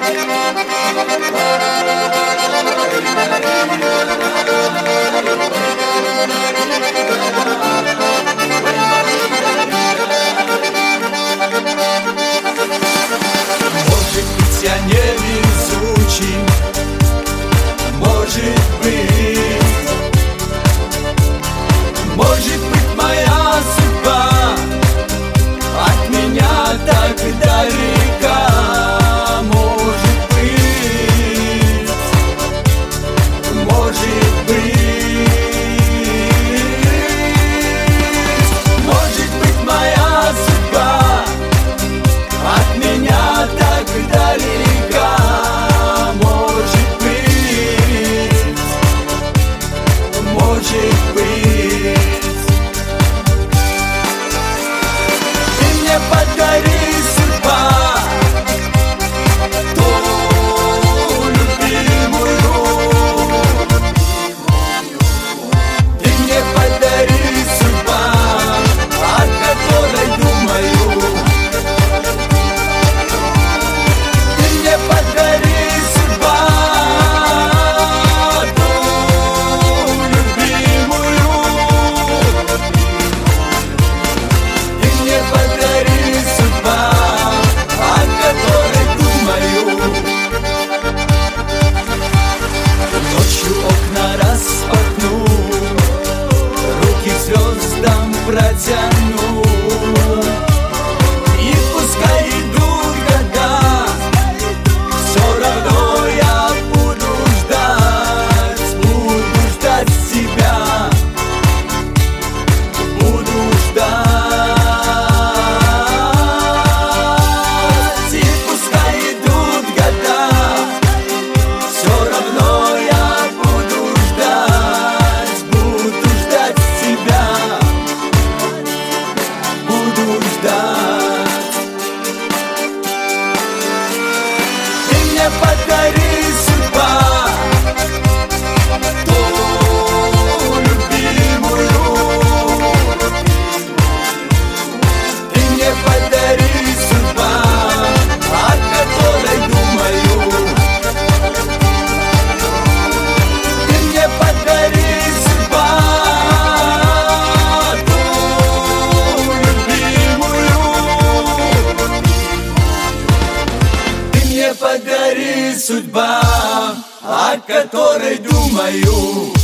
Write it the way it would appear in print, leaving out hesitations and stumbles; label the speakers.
Speaker 1: Может быть, я невезучий, может быть, моя судьба от меня так далека. Может быть, моя судьба от меня так далека. Может быть, ты мне подари, судьба, ту любимую. Ты мне подари, судьба, о которой думаю. Ты мне подари, судьба, ту любимую. Ты мне подари, судьба, о которой думаю. Ночью окна распахну, руки к звездам протяну, и пускай идут года, все равно я буду ждать тебя, буду ждать. И пускай идут года, все равно я буду ждать тебя, буду ждать. Ты мне подари, судьба, ту любимую. Ты мне подари, судьба, о которой думаю. Ты мне подари, судьба, ту любимую. Ты мне подари, судьба, о которой думаю.